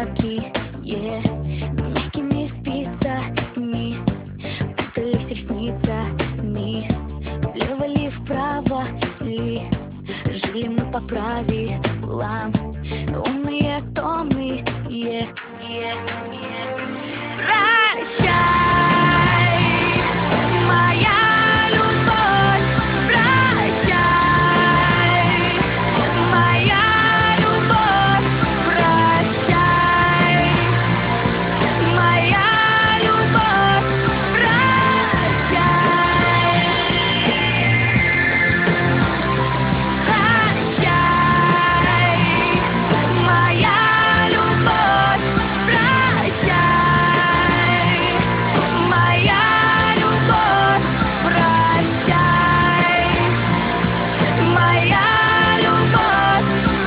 легкий, мягкими спицами путались ресницами. Влево ли, вправо ли, жили мы по правилам, умные, томные. Прощай, моя любовь, прощай, моя любовь, прощай, моя любовь, прощай, прощай, моя любовь, прощай, моя любовь, прощай, моя любовь,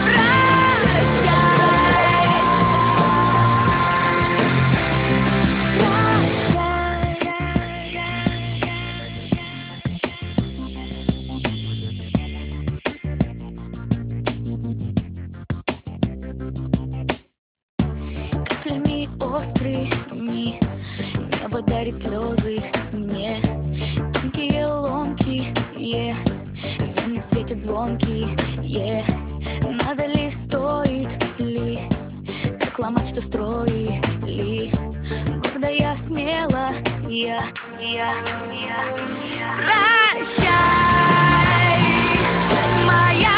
каплями острыми небо дарит слезы мне, тонкие, ломкие, вены светят звонкие. Надо ли, стоит ли так ломать, что строили? Гордая, смелая, прощай, моя